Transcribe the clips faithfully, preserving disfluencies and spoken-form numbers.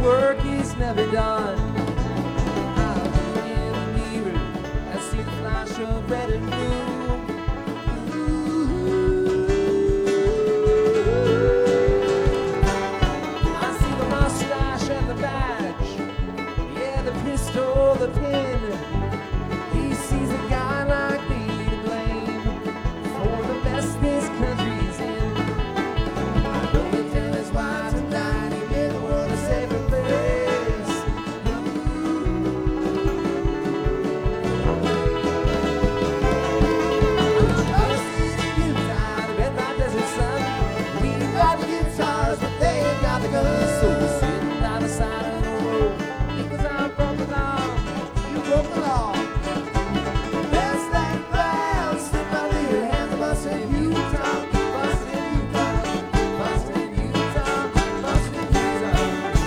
work is never done. I look in the mirror and see the flash of red and blue. Pistol, the pin. He sees a guy like me to blame for the best this country's in. I know he tell his wife tonight he made the world a safer place. I'm busted in Utah, the red light desert sun. We got the guitars, but they ain't got the guns. So we're sitting by the side of the road because I'm broke the law. You broke the law. Best thing fast, slip out of your hands, busting Utah, busting Utah, busting Utah, busting Utah.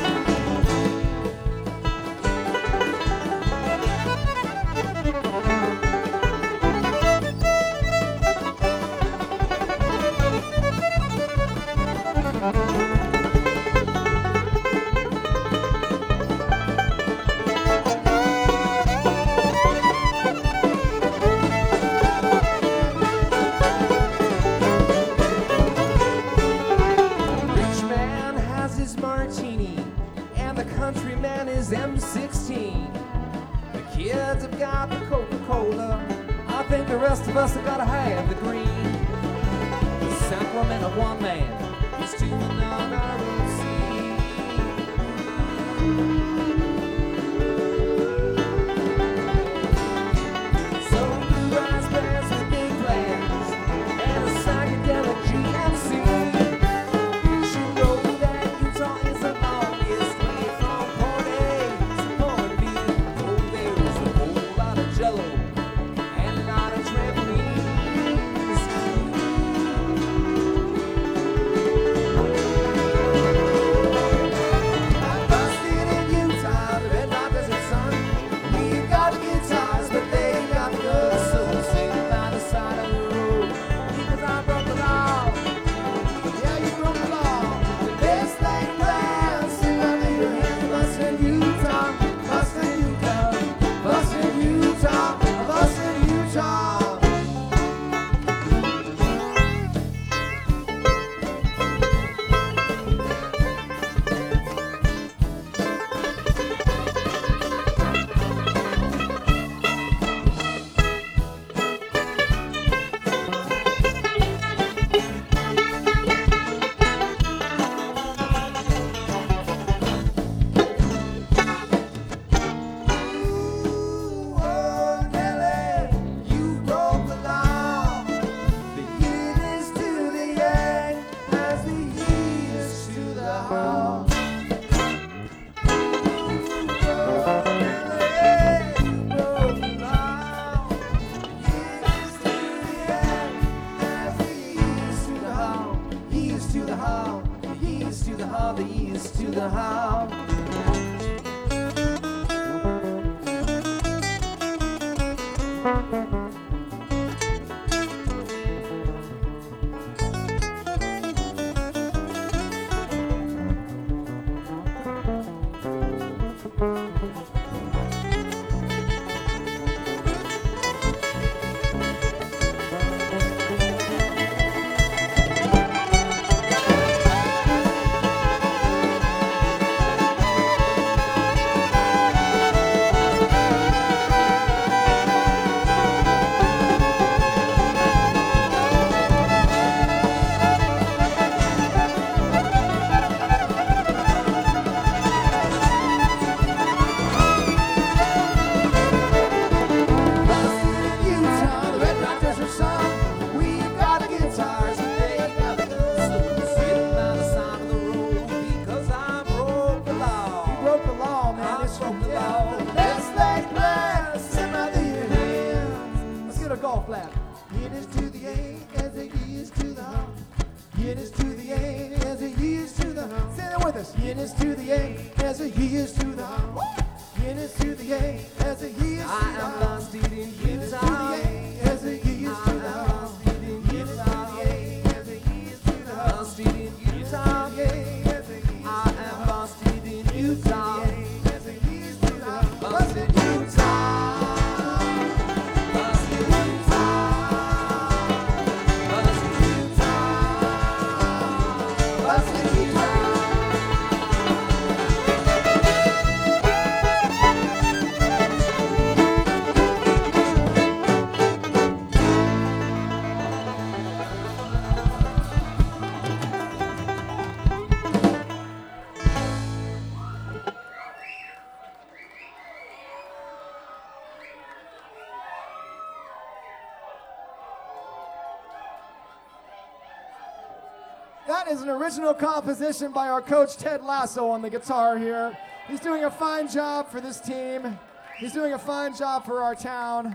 Martini, and the countryman is M sixteen. The kids have got the Coca-Cola. I think the rest of us have got to have the green. The sacrament of one man is to another so blue raspberries with big plans and a psychedelic G M C. The east to the house. Golf lap. It is to the A as it is to the hum. It is to the A as it is to the hum. Say that with us. It is to the A as it is to the hum. It is to the A as it is to the hum. I am lost in Utah. As it is to the hum. It is to the A as it is to the hum. Lost in Utah. I am lost in Utah. That is an original composition by our coach Ted Lasso on the guitar here. He's doing a fine job for this team. He's doing a fine job for our town.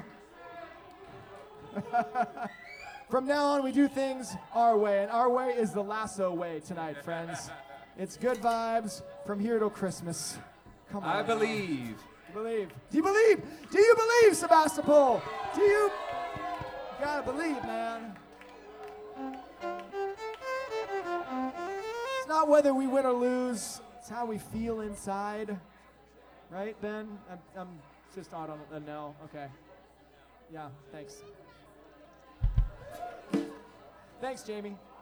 From now on, we do things our way, and our way is the Lasso way tonight, friends. It's good vibes from here till Christmas. Come on. I believe. Believe. Do you believe? Do you believe, Sebastopol? Do you? You gotta believe, man. It's not whether we win or lose. It's how we feel inside. Right, Ben? I'm, I'm just on a no. Okay. Yeah, thanks. Thanks, Jamie.